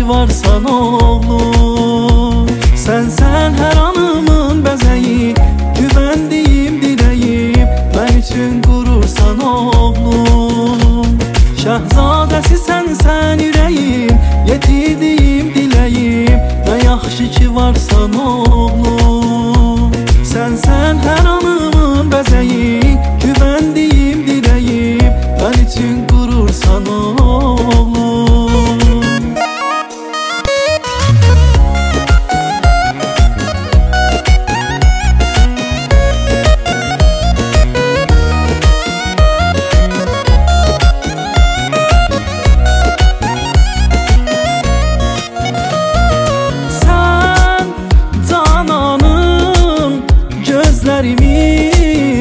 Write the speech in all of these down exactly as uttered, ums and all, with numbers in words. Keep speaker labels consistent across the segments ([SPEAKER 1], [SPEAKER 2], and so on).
[SPEAKER 1] ki varsan oğlum. Sensen her anımın bəzəyi, güvəndiyim diləyim, mən üçün qurursan oğlum. Şəhzadəsi sənsən ürəyim, yetirdiyim diləyim, nə yaxşı ki varsan oğlum. Sensən hər anımın bəzəyi, güvəndiyim diləyim, mən üçün qurursan oğlum. Gözlərimin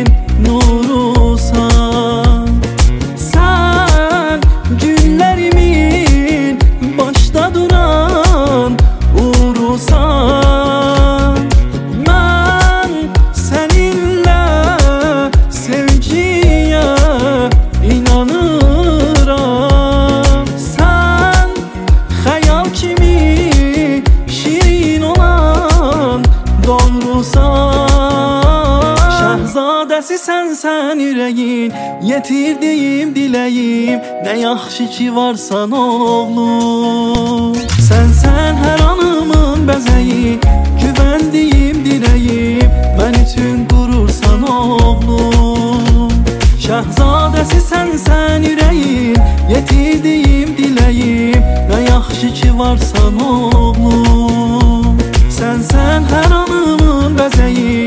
[SPEAKER 1] nurusan, sən günlərimin başda duran uğrusan. Mən səninlə sevgiyə inanıram. Sən xəyal kimi şirin olan doğrusan. Şəhzadəsi sənsən ürəyin, yetirdiyim diləyim, nə yaxşı ki varsan oğlum. Sənsən hər anımın bəzəyi, güvəndiyim diləyim, mən üçün qurursan oğlum. Şəhzadəsi sənsən ürəyin, yetirdiyim diləyim, nə yaxşı ki varsan oğlum. Sənsən hər anımın bəzəyi,